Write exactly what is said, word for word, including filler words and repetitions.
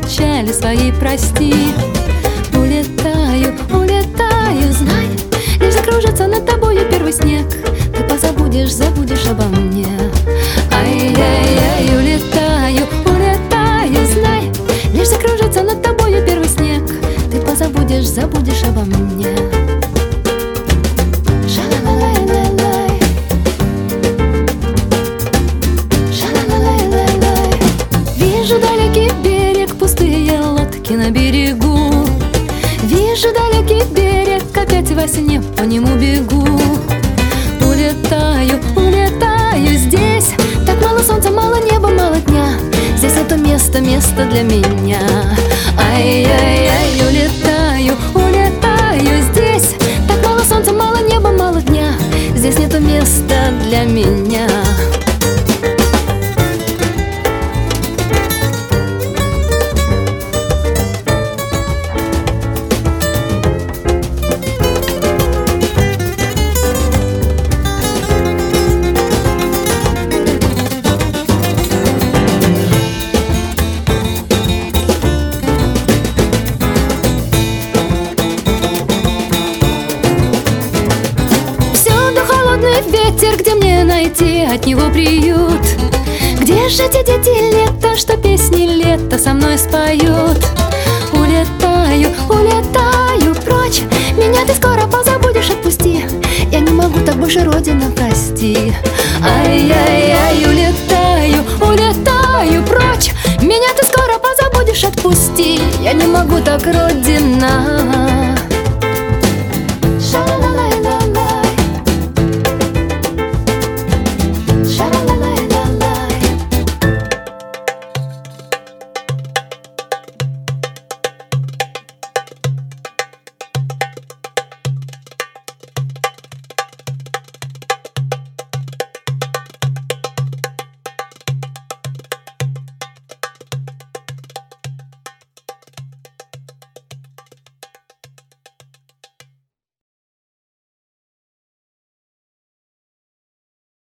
печали свои прости. Улетаю, улетаю, знай, лишь закружится над тобою первый снег, ты позабудешь, забудешь обо мне. Ай-яй-яй, улетаю, улетаю, знай, лишь закружится над тобою первый снег, ты позабудешь, забудешь обо мне. Вижу далекий берег, пустые лодки на берегу. Вижу далекий берег, опять во сне по нему бегу. Улетаю, улетаю здесь, так мало солнца, мало неба, мало дня. Здесь это место, место для меня. Ай-яй-яй, улетаю, улетаю здесь, так мало солнца, мало неба, мало дня. Здесь нету места для меня. Ветер, где мне найти от него приют? Где же те дети лета, что песни лета со мной споют? Улетаю, улетаю прочь, меня ты скоро позабудешь, отпусти. Я не могу так больше, Родина, прости. Ай-яй-яй, улетаю, улетаю прочь, меня ты скоро позабудешь, отпусти. Я не могу так, Родина.